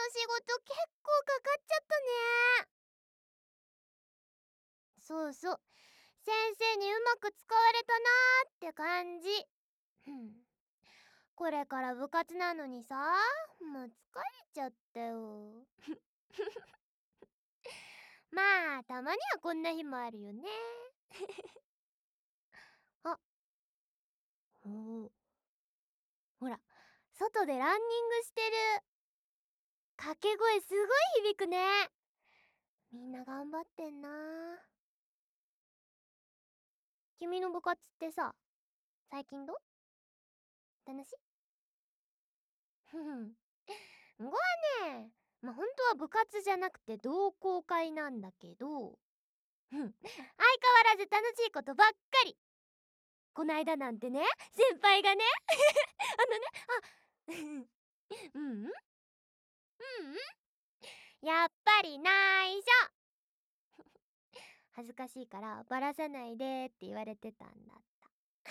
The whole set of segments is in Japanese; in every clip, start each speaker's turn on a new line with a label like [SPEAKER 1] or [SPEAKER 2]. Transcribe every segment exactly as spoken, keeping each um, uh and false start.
[SPEAKER 1] 仕事結構かかっちゃったね。そうそう、先生にうまく使われたなーって感じ。ふん、これから部活なのにさ、もう疲れちゃったよ。まあたまにはこんな日もあるよね。あ、ほう、ほら、外でランニングしてる。掛け声すごい響くね。みんな頑張ってんな。君の部活ってさ、最近どう？楽しい？ふふん。んごはね、まあ、本当は部活じゃなくて同好会なんだけど、うん、相変わらず楽しいことばっかり。こないだなんてね、先輩がね、あのね、あ、うんうん、うんうん、やっぱり内緒。恥ずかしいからバラさないでって言われてたんだった。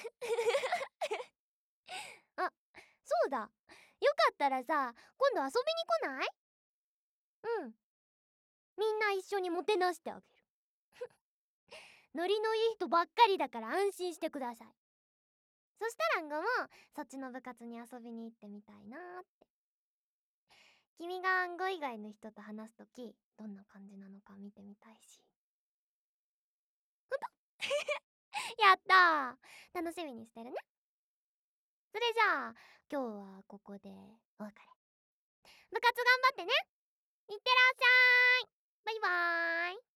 [SPEAKER 1] あ、そうだ。よかったらさ、今度遊びに来ない？うん。みんな一緒にもてなしてあげる。ノリのいい人ばっかりだから安心してください。そしたらんごもそっちの部活に遊びに行ってみたいなーって。君がんご以外の人と話すときどんな感じなのか見てみたいし。ほんと？やったー、楽しみにしてるね。それじゃあ今日はここでお別れ。部活頑張ってね。いってらっしゃい。バイバーイ。